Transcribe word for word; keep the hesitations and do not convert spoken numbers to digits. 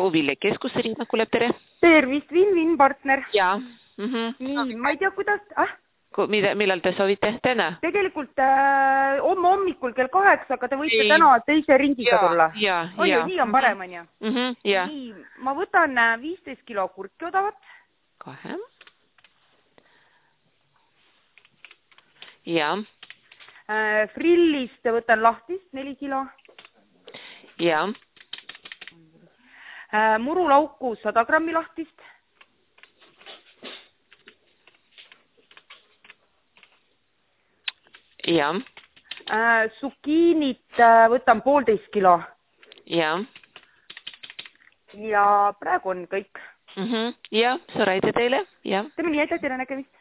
Rau Viljakeskus, Riina kuuleb, tere. Tervist, Win-Win partner. Jaa. Mm -hmm. Nii, ma ei tea, kuidas... Ah? Mida, millal te soovite täna? Tegelikult äh, homme hommikul kell kaheksa, aga te võite ei. täna teise ringiga ja, tulla. Ja, Oi, ja. nii on parem, on ju. Mm -hmm, ja. Nii, ma võtan viisteist kilo kurki odavat. Kohe. Ja. Äh, frillist võtan lahtist neli kilo. Ja. Äh, murulauku sada grammi lahtist. Ja. Äh, sukiinit äh, võtan poolteist kilo. Ja. Ja praegu on kõik. Mm -hmm. Ja, suur aitäh teile. Ja. Teeme nii, aitäh teile nägemist.